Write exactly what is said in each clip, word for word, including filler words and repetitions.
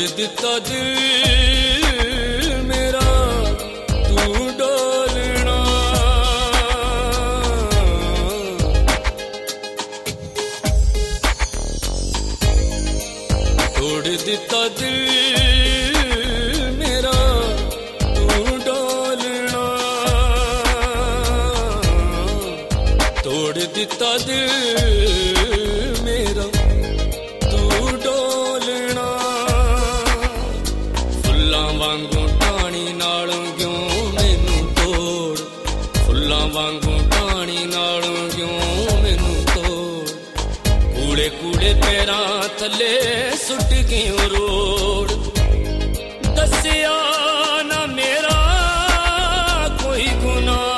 ਦਿੱਤਾ ਦਿਲ ਮੇਰਾ ਤੂੰ ਡੋਲਣਾ ਤੋੜ ਦਿੱਤਾ ਦਿਲ ਮੇਰਾ ਤੂੰ ਡੋਲਣਾ ਤੋੜ ਦਿੱਤਾ ਦਿਲ ਮੇਰਾ ਤੂੰ ਡੋਲਣਾ ਫੁੱਲਾਂ ਵਾਂਗੂ ਟਾਣੀ ਨਾਲੋਂ ਕਿਉਂ ਮੈਨੂੰ ਤੋੜ ਫੁੱਲਾਂ ਵਾਂਗੂ ਟਾਣੀ ਨਾਲੋਂ ਕਿਉਂ ਮੈਨੂੰ ਤੋੜ ਕੂੜੇ ਕੂੜੇ ਪੈਰਾਂ ਥੱਲੇ ਸੁੱਟ ਕਿਉਂ ਰੋੜ ਦੱਸਿਆ ਨਾ ਮੇਰਾ ਕੋਈ ਗੁਨਾਹ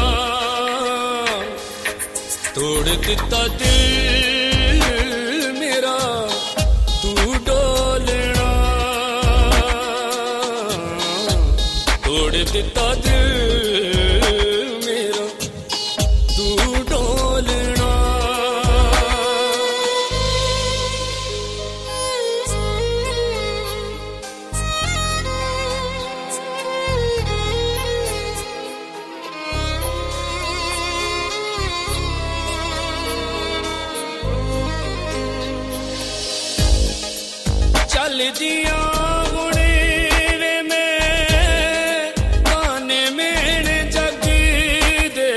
ਤੋੜ ਦਿੱਤਾ ਦਿਲ ਮੇਰਾ ਤੂੰ ਡੋਲਣਾ ਤੋੜ ਦਿੱਤਾ ਦਿਲ ਮੇਰਾ ਤੂੰ ਡੋਲਣਾ ਚੱਲਦੀਆਂ ਹੁਣੇ ਵੇ ਮੈਂ ਤਾਨੇ ਮੇਣੇ ਜੱਗ ਦੇ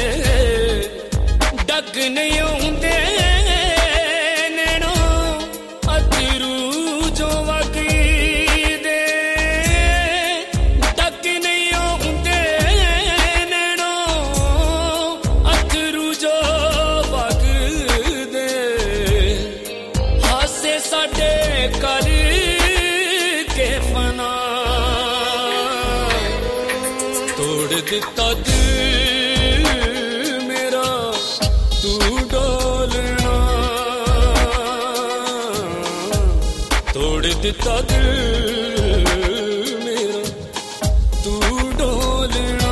ਡੱਗ ਨਹੀਂ ਆਉਂਦੇ ਨੈਣੋਂ ਅਥਰੂ ਜੋ ਵਗਦੇ ਡੱਗ ਨਹੀਂ ਆਉਂਦੇ ਨੈਣੋਂ ਅਥਰੂ ਜੋ ਵਗਦੇ ਹਾਸੇ ਸਾਡੇ ਕਰ ਤੋੜ ਦਿੱਤਾ ਦਿਲ ਮੇਰਾ ਤੂੰ ਡੋਲਣਾ ਤੋੜ ਦਿੱਤਾ ਦਿਲ ਮੇਰਾ ਤੂੰ ਡੋਲਣਾ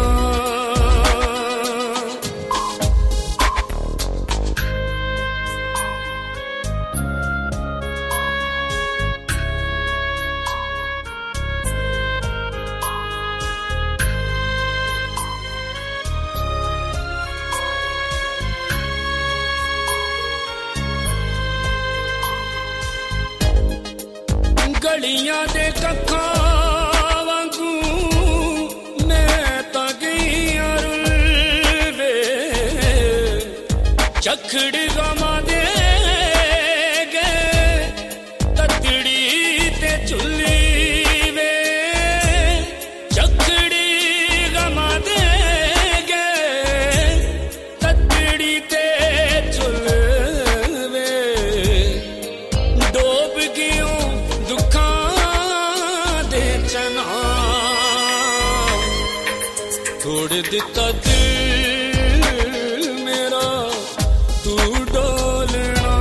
ਗਲੀਆਂ ਦੇ ਕੱਖਾਂ ਵਾਂਗੂ ਮੈਂ ਤਾਂ ਗਈਆਂ ਰੁੱਲ ਵੇ ਝਖੜ ਗਮਾਂ ਦੇ ਗਏ ਤਤੜੀ ਤੇ ਝੁੱਲੀ ਵੇ ਝਖੜੀ ਗਮਾਂ ਦੇ ਗਏ ਤਤੜੀ ਤੇ ਝੁੱਲ ਵੇ ਡੋਬ ਗਿਓ ਤੋੜ ਦਿੱਤਾ ਦਿਲ ਮੇਰਾ ਤੂੰ ਡੋਲਣਾ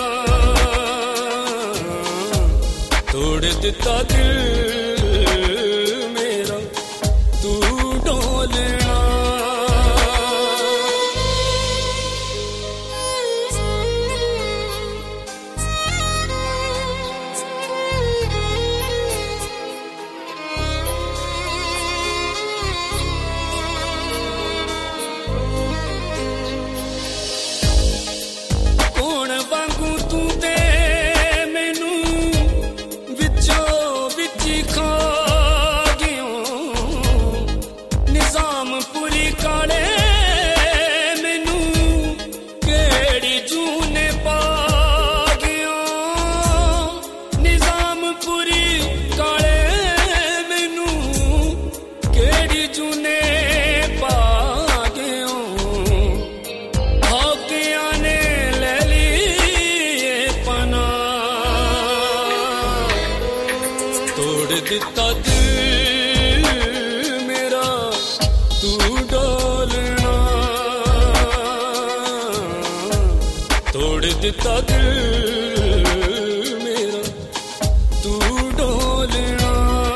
ਤੋੜ ਦਿੱਤਾ ਦਿਲ ਮੇਰਾ ਤੂੰ ਡੋਲਣਾ ਦਿੱਤਾ ਦਿਲ ਮੇਰਾ ਤੂੰ ਡੋਲਣਾ ਤੋੜ ਦਿੱਤਾ ਦਿਲ ਮੇਰਾ ਤੂੰ ਡੋਲਣਾ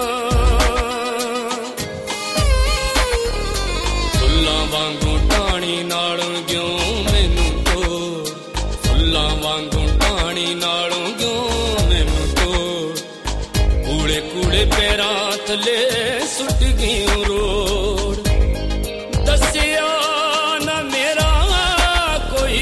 ਫੁੱਲਾਂ ਵਾਂਗੂ ਟਾਣੀ ਨਾਲੋਂ ਕਿਉਂ ਮੈਨੂੰ ਤੋੜ ਫੁੱਲਾਂ ਵਾਂਗੂ ਟਾਣੀ ਨਾਲੋਂ ਕਿਉਂ ਮੈਨੂੰ ਤੋੜ कूड़े कूड़े पैरां थले सुट गई रोड़ दसिया ना मेरा कोई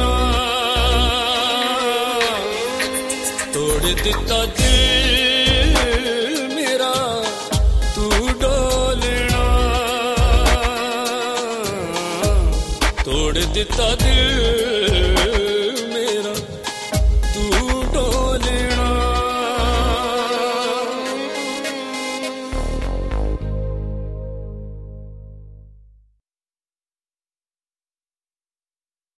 गुनाह तोड़ दिता दिल मेरा तू डोलना तोड़ दिता दिल